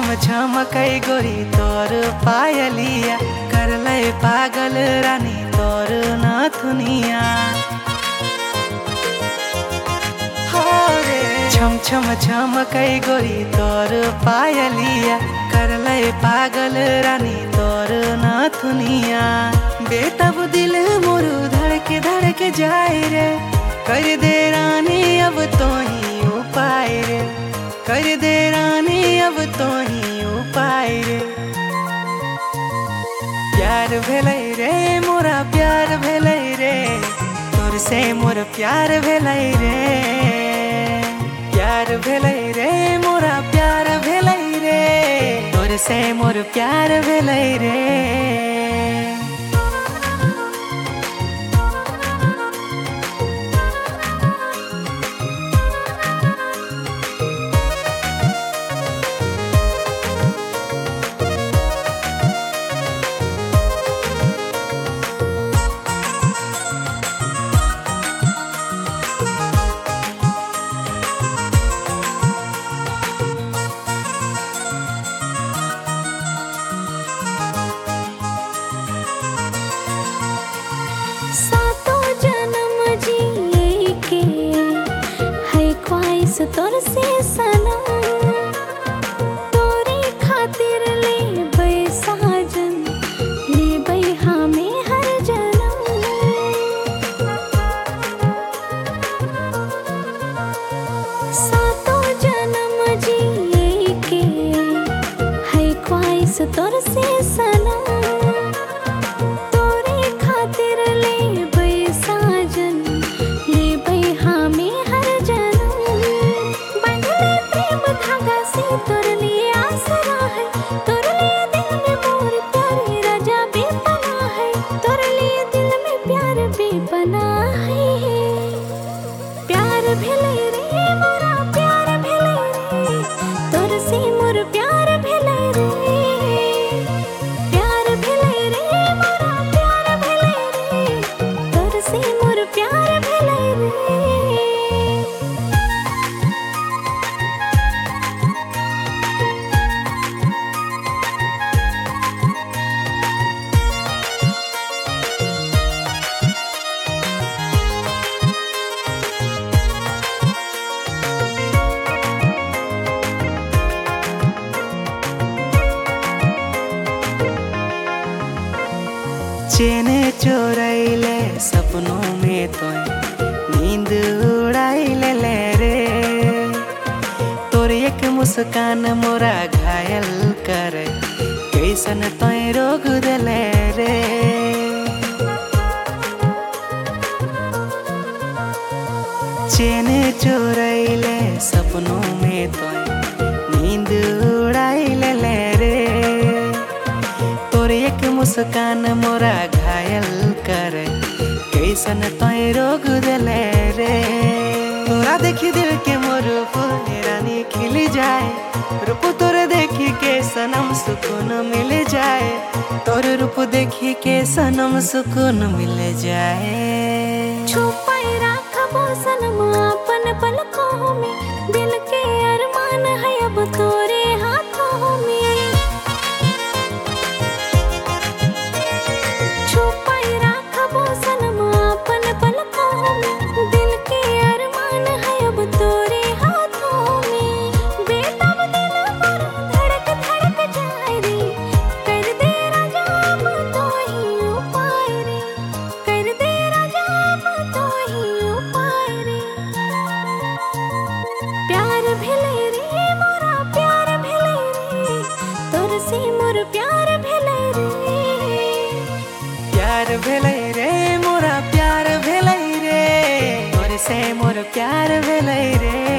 छम छमकै गोरी तोर पायलिया करलै पागल रानी तोर नाथुनिया। हो रे छम छम छमकै गोरी तोर पायलिया करलै पागल रानी तोर नाथुनिया। बेतब दिल मोरू धड़के जाए रे कर दे रानी अब तो ही उपाय रे कर दे रानी अब तो ही उपाय रे। प्यार भेलै रे मोरा प्यार भेलै रे तोर से मोर प्यार भेलै रे। प्यार भेलै रे मोरा प्यार भेलै रे तोर से मोर प्यार भेलै रे। तोर से सनम तोरे खातिर ले बै साजन ले बै हमें हर जन्म। सातों जन्म जिए के है ख्वाहिश तोर से सनम तोरे खातिर ले बै साजन ले बै हमें हर जन्म। तोर लिए आसरा है तोर लिए दिल में मोर प्यारे राजा बेपना है तोर लिए दिल में प्यार बेपना है। प्यार भेलै रे मोरा प्यार भेलै रे तोर से मोर प्यार भेलै रे। प्यार भेलै रे मोरा प्यार भेलै रे तोर से मोर प्यार भेलै रे। चैन चोरैले सपनों में तो नींद उड़ाइले ले रे तोर एक मुस्कान मोरा घायल करे कैसन तोय रोग देले रे। चैन चोरैले सपनों में तो नींद उड़ाइले ले रे तोर एक मुस्कान मोरा घायल करे कैसन तोय रोग देले रे। तोरा देखी दिल के मोर फूल रानी खिल जाए रूप तोर देखी के सनम सुकून मिल जाए तोर रूप देखी के सनम सुकून मिल जाए। छुपाए राखबो सनम अपन पलकों में दिल के अरमान है अब तोरे हाथों में। प्यार भेलै रे मोरा प्यार भेलै रे तोर से मोर प्यार भेलै रे।